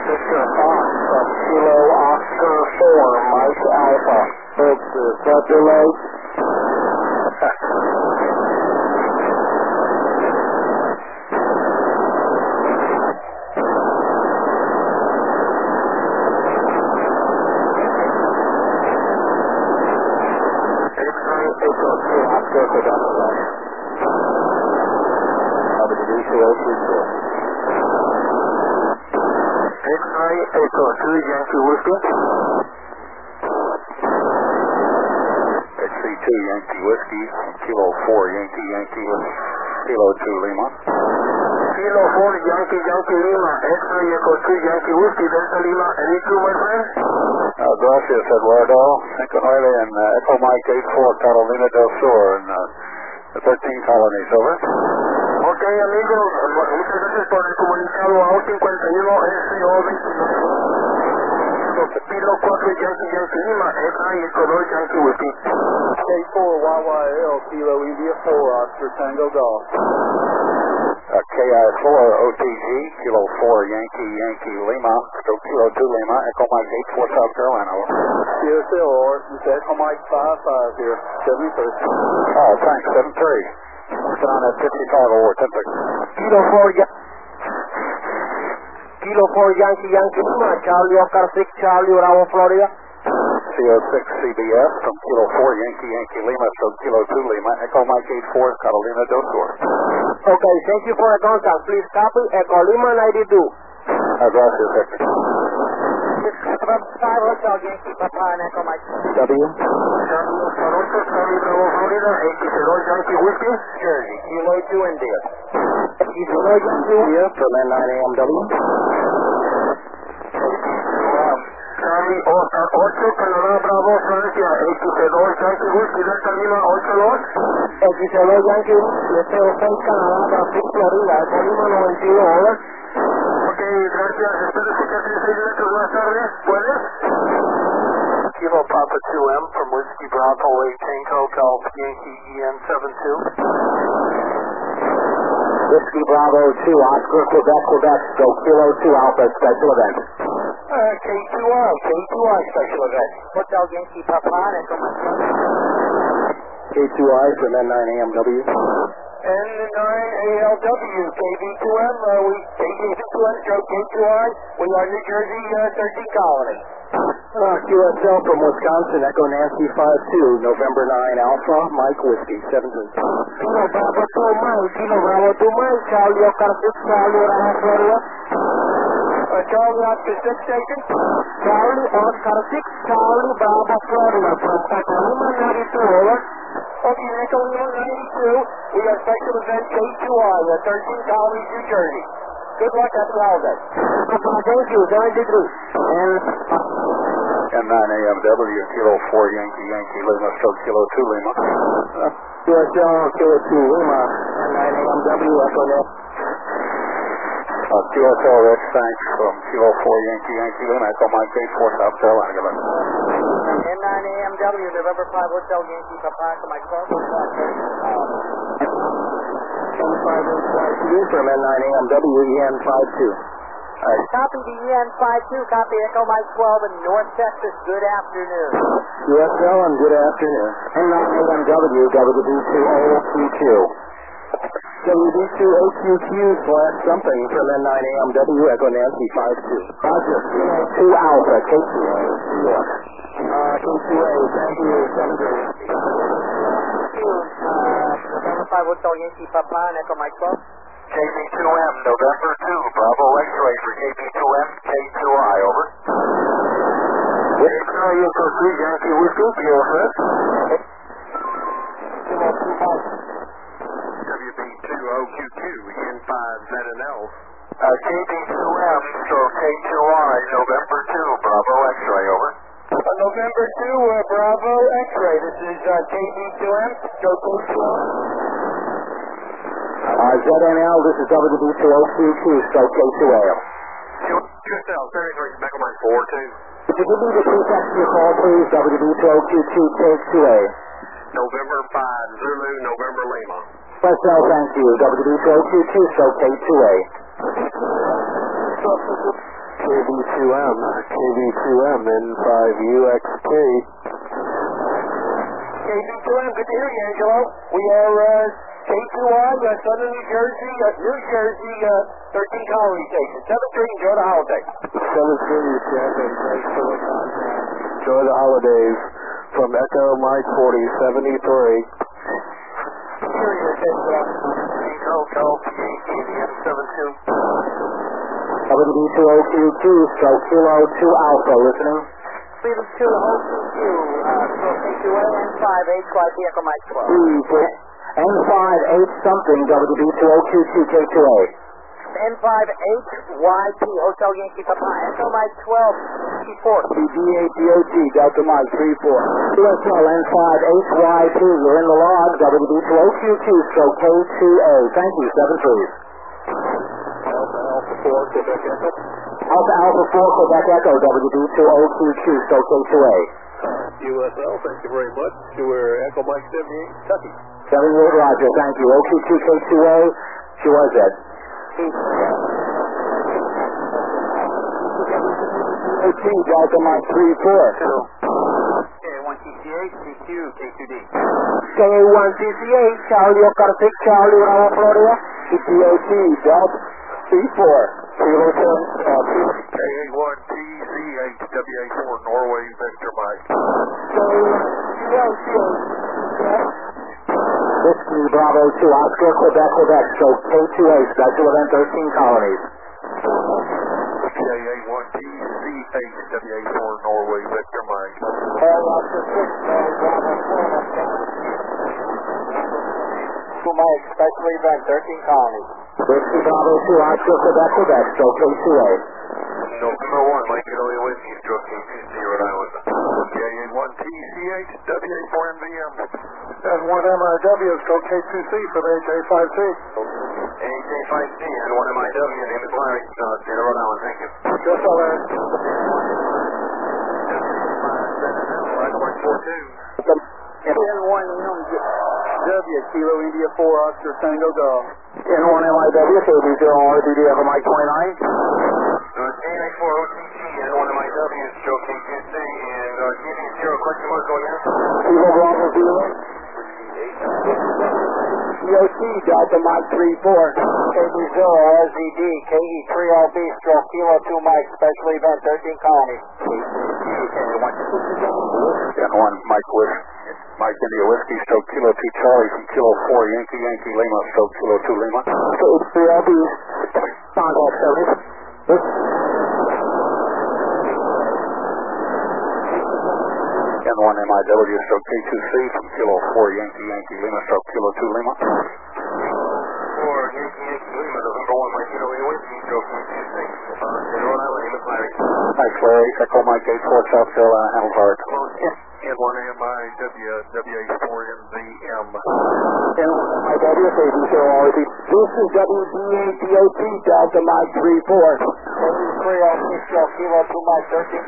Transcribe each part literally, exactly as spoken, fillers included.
Victor Fox from Kilo Oscar four, Mike Alpha. Victor, circulate. Oscar for Delta Left. W D two oh two two. X-ray Echo two Yankee Whiskey. X C two Yankee Whiskey, Kilo four Yankee Yankee Kilo two Lima. Kilo four Yankee Yankee Lima. X-ray Echo two Yankee Whiskey, Delta Lima. Any two, my friend? Uh, gracias, Eduardo. Cinco nueve and uh, Echo Mike eight four, Carolina del Sur, and uh, the thirteen colonies, over. Ok, amigos, muchas gracias por el comunicado A cincuenta y uno S O veintinueve. Kilo cuatro Yankee Yankee Lima, X-ray Echo dos Yankee Whiskey. K four Y Y L, Kilo India four, Oscar Tango Golf. Uh, K I four O T G, Kilo four Yankee Yankee Lima, Kilo two Lima, Echo Mike eight four South Carolina, over. C S L, or it's Echo Mike five five here, seven three. Oh, thanks, seven three. Down at fifty-five over, ten six. Kilo four ya- Kilo four Yankee Yankee Lima, Charlie Oscar six, Charlie Bravo, Florida. C O six C B S from Kilo four Yankee Yankee Lima, so Kilo two Lima, Echo Mike eight four, Carolina del Sur. Okay, thank you for the contact. Please copy Echo Lima ninety-two. Uh, gracias, Hector. five Hotel Yankee, Papa and Echo Mike. W? Charlie Oscar ocho, Charlie Bravo, Florida, X zero Yankee Whiskey. Jersey, Kilo two India. X zero Yankee India from N nine A M W. Charlie Oscar ocho, Canadá Bravo, Francia, X dos Yankee Whiskey, Delta Lima ocho dos. X dos Yankee, siete seis Canadá, Brasil, Florida, Echo Lima noventa y uno, over. Ok, gracias. Espero escucharte seis minutos más tarde. ¿Puedes? Kilo Papa two M from Whiskey Bravo eight Tango Golf Yankee E N seven two. Whiskey Bravo two, Oscar, Quebec, Quebec, go Kilo two Alpha, special event. Uh, K two I, K two I special event. Hotel Yankee Papa and Echo Mike. K two I from N nine A M W. N nine A L W, K V two M, uh, we, K V two M, stroke K two I, we are New Jersey, uh, thirteen colony. Uh, Q S L from Wisconsin, Echo Nancy five two, November nine Alpha, Mike Whiskey seven three. Kilo Bravo two Mike, Kilo Bravo two Mike, Charlie Oscar six, Charlie Bravo, Florida. Uh, Charlie Oscar six station. Charlie Oscar six, Charlie Bravo, Florida, from Echo Lima ninety-two, over. Okay, Echo Lima ninety-two, we are special event K two I, uh, thirteen colonies, New Jersey. Good luck at the holiday. Thank you, seventy-three. And N nine A M W, Kilo four Yankee Yankee Lima, so Kilo two Lima. uh, Q S L, Kilo two Lima, N nine A M W, Echo Nancy. Uh, Q S L Rex, thanks, from Kilo four Yankee Yankee Lima, Echo Mike eight four South Carolina, good luck. N nine A M W, November five Hotel Yankee, Papa, Echo Mike twelve. N five eight five two from N nine A M W, E N five two. Uh, copy the E N five two, copy Echo Mike twelve in North Texas, good afternoon. U S L and good afternoon. N nine A M W, W D two O Q Q. W D two O Q Q slash something from N nine A M W, Echo Nancy five two. Roger, two Alpha, K two A, New York. Uh, K two A, thank you, seven three. Uh, November five Hotel Yankee, Papa, and Echo Mike twelve. K B two M, November two, Bravo X-ray for K B two M, K two I, over. X-ray Echo three Yankee Whiskey, P O S. W B two O Q Q, N five Z N L. Uh, K B two M, so K two I, November two, Bravo X-ray, over. Uh, November two, uh, Bravo X-ray, this is uh, K B two M, stroke K two I. Uh, Z N L, this is W B two O Q Q, stroke K two A. Q S L, thirty-three, Echo Mike four two. Could you give me the pretext of your call, please? W B two O Q Q, K two A. November five, Zulu, November Lima. Press L, thank you. W B two O Q Q, stroke K two A. B two M, K B two M, N five U X K. K B two M, good to hear you, Angelo. We are uh, K two I, uh, Southern New Jersey, uh, New Jersey, uh, thirteen Colony Station. seven three, enjoy the holiday. seven three, Jeff, and thanks for the contact. Enjoy the holidays. From Echo Mike forty seventy-three. Superior, Echo, Echo, K B M seven two. W D two O Q Q, stroke Kilo two Alpha, listening. Freedom two O Q Q, uh, stroke K two A N five H Y P Echo Mike twelve. N five eight something, W D two O Q Q, K two A. N five H Y P, Hotel Yankee Papa, Echo Mike twelve, T four. D eight D O T, Delta Mike three four. Q S L N five H Y P, you're in the log, W D two O Q Q, stroke K two A. Thank you, seven three. Alpha Alpha four, Quebec Echo. Alpha Alpha four, Quebec Echo, W D two O Q Q, stroke K two A. U S L, thank you very much. We're Echo Mike seventy-eight, Kentucky. seventy-eight, Roger, thank you. O Q Q, K two A, Q R Z. O T, Delta Mike three four. K A one T C H, C Q, K two D. K A one T C H, Charlie Oscar six, Charlie Bravo, Florida. C T O T, Delta C four. Kilo ten, K A one T C H, W A four, Norway, Victor Mike. Whiskey Bravo two, Oscar, Quebec, Quebec, stroke K two A, special event thirteen colonies. K A one T C H, W A four, Norway, Victor Mike. Oscar six, Bravo four, To Mike, special event thirteen colonies. Whiskey Bravo two, Oscar, Quebec, Quebec, stroke K two A. November one, Mike Italy Whiskey, stroke K two C, Rhode Island. K A one T C H, W A four N V M. And one M I W, stroke K two C from H A five C. H A five C and one M I W, name is Larry, uh, State of Rhode Island, thank you. Just all right. N one W, Kilo India four, Oscar Tango Golf. N one M I W, K B zero R D D F Mike twenty-nine. K A four O T G and one M I W, stroke K two C, and uh, G B zero, question mark, go again. Kilo Bravo zero. D O T, Delta Mike three four. K B zero R Z D, K E three L B, stroke Kilo two Mike, special event thirteen colonies. N one Mike Whiskey, Mike India Whiskey, stroke Kilo two Charlie from Kilo four Yankee Yankee Lima, stroke Kilo two Lima. K E three L B, contact service. N one M I W, stroke K two C from Kilo four Yankee Yankee Lima, stroke Kilo two Lima. four Yankee Yankee Lima, November one, Mike Italy Whiskey, stroke K two C. Uh, State of Rhode Island, name is Larry. Thanks, Larry. Echo Mike eight four, South Carolina, Hamilton. And one M I W, W A four N V M. N one M I W, K B zero R D. This is W D eight D O T, Delta Mike three four. K E three L B, stroke Kilo two Mike, thirteen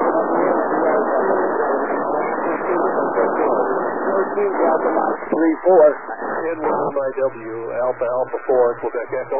Delta Mike three four. N one M I W, Alpha Alpha four, Quebec Echo.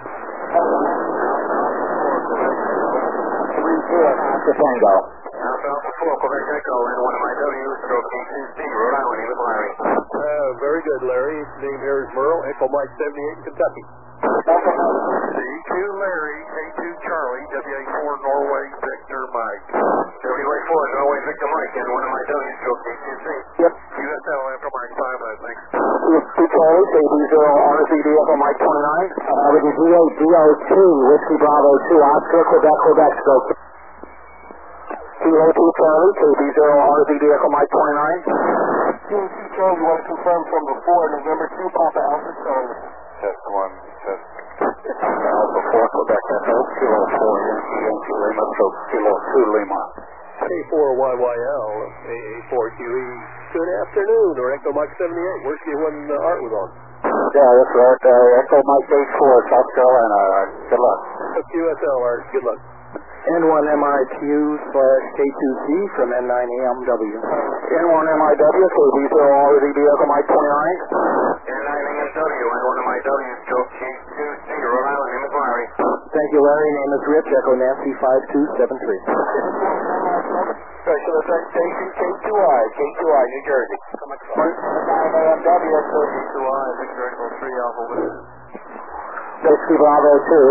three four, Oscar Tango. Alpha Alpha four, Quebec Echo, N one M I W, stroke K two C, Rhode Island, name is Larry. Uh, very good, Larry. Name here is Merle, Echo Mike seventy-eight, Kentucky. C Q Larry, K two Charlie, W A four Norway, Victor Mike. W A four Norway, Victor Mike, N one M I W, stroke K two C. Yep. U S L, Echo Mike five, thanks. two Charlie, K B zero R Z D, Echo Mike twenty-nine. Uh, with the D eight D O T, Whiskey Bravo two, Oscar, Quebec, Quebec, stroke. Kilo two Charlie, K B zero R Z D, Echo Mike twenty-nine. Q C Charlie, you want to confirm from before, November two, Papa Alpha Charlie. Test one, test. Alpha four, Quebec Echo, Kilo four, Yankee Yankee Lima, stroke Kilo two Lima. A four Y Y L, A A four Q E. Good afternoon, or Echo Mike seventy-eight. Where's the when uh, Art was on? Yeah, that's right. Uh, Echo Mike eight four, South Carolina. Uh, good luck. Q S L, Art. Good luck. N one M I Q slash K two C from N nine A M W. N one M I W, K B zero R Z D, Echo Mike twenty-nine. N nine A M W, N one M I W, stroke K two C, Rhode Island, name is Larry. Thank you, Larry. Name is Rich, Echo Nancy five two seven three. Special Effect Station K two I, K two I, New Jersey. nine A M W, K two I, Victor Echo three Alpha Whiskey. Whiskey Bravo two.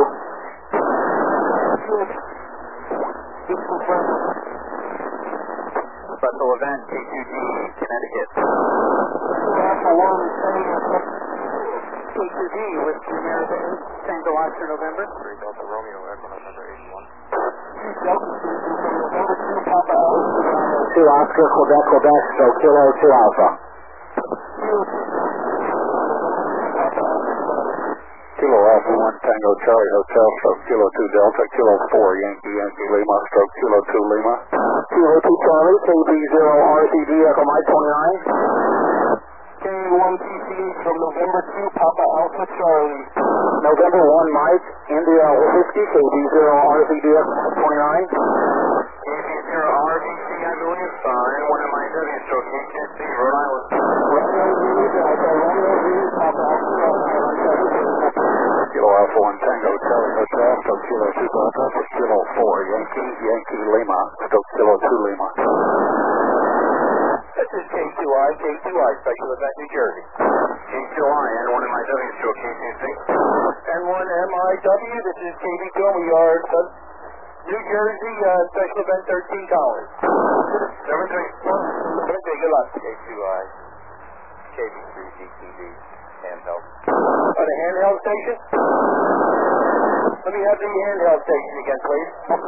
Special Event K two G, Connecticut. Alpha one, K two D, Whiskey America eight, Tango Oscar November. three Delta Romeo, Echo November eighty-one. November two Papa Alpha. two Oscar, Quebec, Quebec, so Kilo two Alpha. Kilo Alpha one, Tango Charlie Hotel, stroke Kilo two Delta, Kilo four, Yankee, Yankee Lima, stroke Kilo two Lima. Kilo two Charlie, K B zero R C D, Echo Mike twenty-nine. K one T C H from November two Papa Alpha Charlie. November one Mike, India Whiskey, K B zero R C D, Echo twenty-nine. K B zero R B C, I believe, fine. one M I W, stroke K K C, Rhode Island. Kilo Alpha one, Tango Charlie Hotel, stroke Kilo two Delta, for Kilo four, Yankee, Yankee Lima, stroke Kilo two Lima. This is K two I, K two I, Special Event, New Jersey. K two I, N one M I W, stroke K two C. N one M I W, this is K B two, we are New Jersey, uh, Special Event thirteen dollars. seven three. seven three, good luck. K two I, K B three G T V, handheld. On the handheld station? Let me have the handheld station again, please.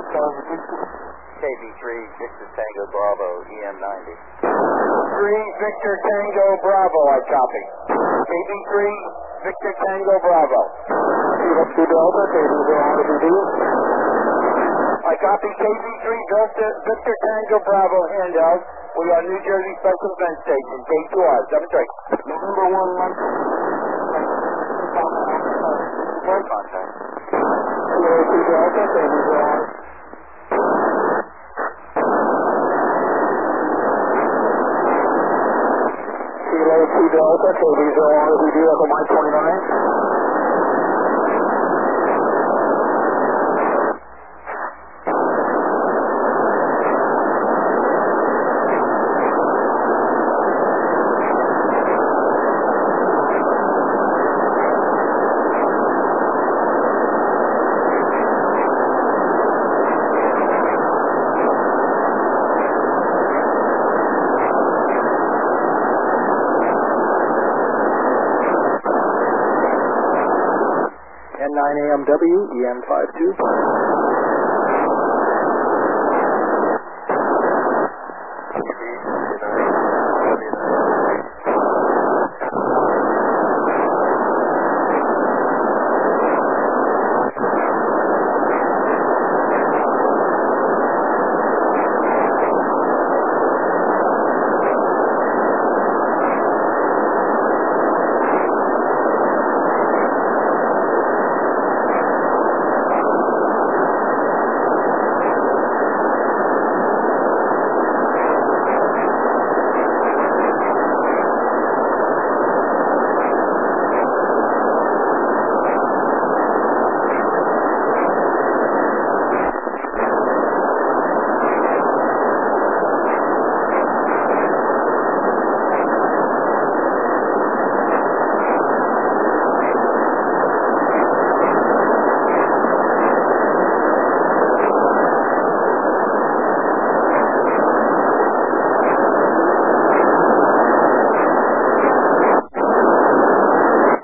K B three, Victor Tango Bravo, E M ninety. three, Victor Tango Bravo, I copy. K B three, Victor Tango Bravo. two Delta, K B zero R C D. I copy K B three, Delta, Victor Tango Bravo, handheld. We are New Jersey Special Event Station, K two I, seven three. November one, Mike. Contact. Kilo two Delta, K B zero R C D. Kilo two Delta, K B zero R C D, Echo Mike twenty-nine. nine A M W, E N five two.